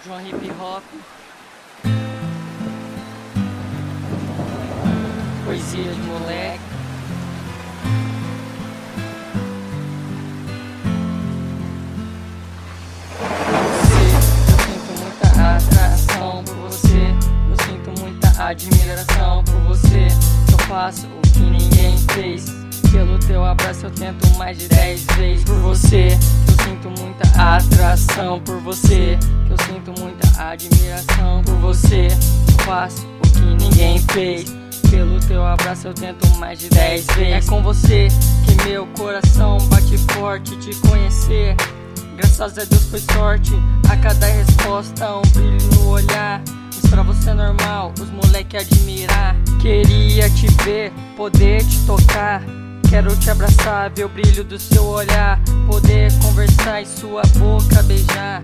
João Hip Hop, poesia de moleque. Eu sinto muita atração por você, eu sinto muita admiração por você. Eu faço o que ninguém fez, pelo teu abraço eu tento mais de 10 vezes por você. Eu sinto muita atração por você, eu sinto muita admiração por você. Eu faço o que ninguém fez, pelo teu abraço eu tento mais de 10 vezes. É com você que meu coração bate forte, te conhecer, graças a Deus foi sorte. A cada resposta um brilho no olhar, isso pra você é normal, os moleque admirar. Queria te ver, poder te tocar, quero te abraçar, ver o brilho do seu olhar, poder conversar e sua boca beijar.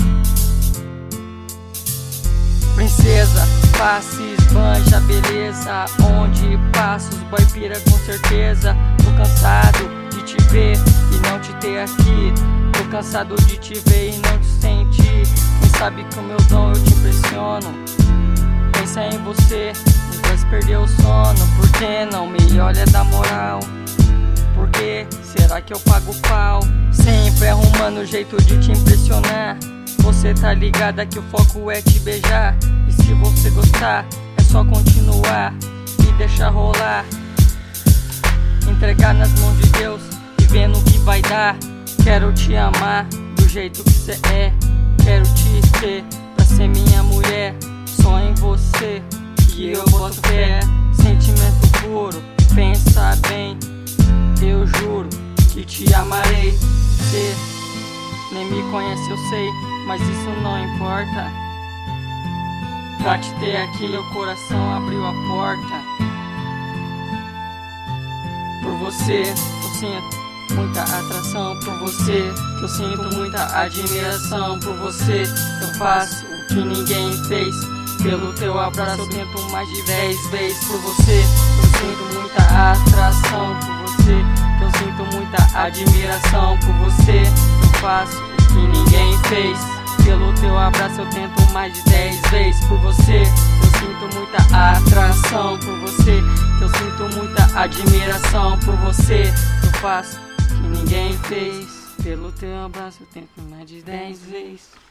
Princesa, face, esbanja, beleza, onde passo os boy pira com certeza. Tô cansado de te ver e não te ter aqui, tô cansado de te ver e não te sentir. Quem sabe que o meu dom eu te impressiono, pensa em você, me faz perder o sono. Por que não me olha da moral? Por que será que eu pago pau? Sempre arrumando jeito de te impressionar. Você tá ligada que o foco é te beijar, e se você gostar é só continuar e deixar rolar. Entregar nas mãos de Deus e vendo o que vai dar. Quero te amar do jeito que cê é, quero te ter pra ser minha mulher. Só em você que eu boto fé, sentimento puro, pensa bem. Eu juro que te amarei. Cê nem me conhece, eu sei, mas isso não importa. Pra te ter aqui meu coração abriu a porta. Por você eu sinto muita atração por você, eu sinto muita admiração por você. Eu faço o que ninguém fez, pelo teu abraço eu tento mais de 10 vezes por você. Eu sinto muita atração por você, eu sinto muita admiração por você. Eu faço o que ninguém fez, pelo teu abraço eu tento mais de 10 vezes por você. Eu sinto muita atração por você, eu sinto muita admiração por você. Eu faço o que ninguém fez, pelo teu abraço eu tento mais de 10 vezes.